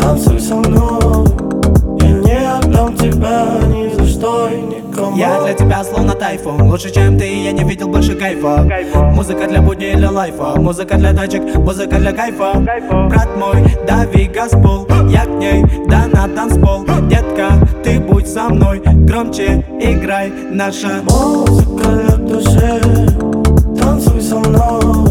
танцуй со мной. Я не отдам тебя ни за что и никому. Я для тебя словно тайфун, лучше чем ты, я не видел больше кайфа. Музыка для будни или лайфа, музыка для тачек, музыка для кайфа. Брат мой, дави газпол, я к ней, да на танцпол. Детка, ты будь со мной, громче играй наша музыка для души. Танцуй со мной.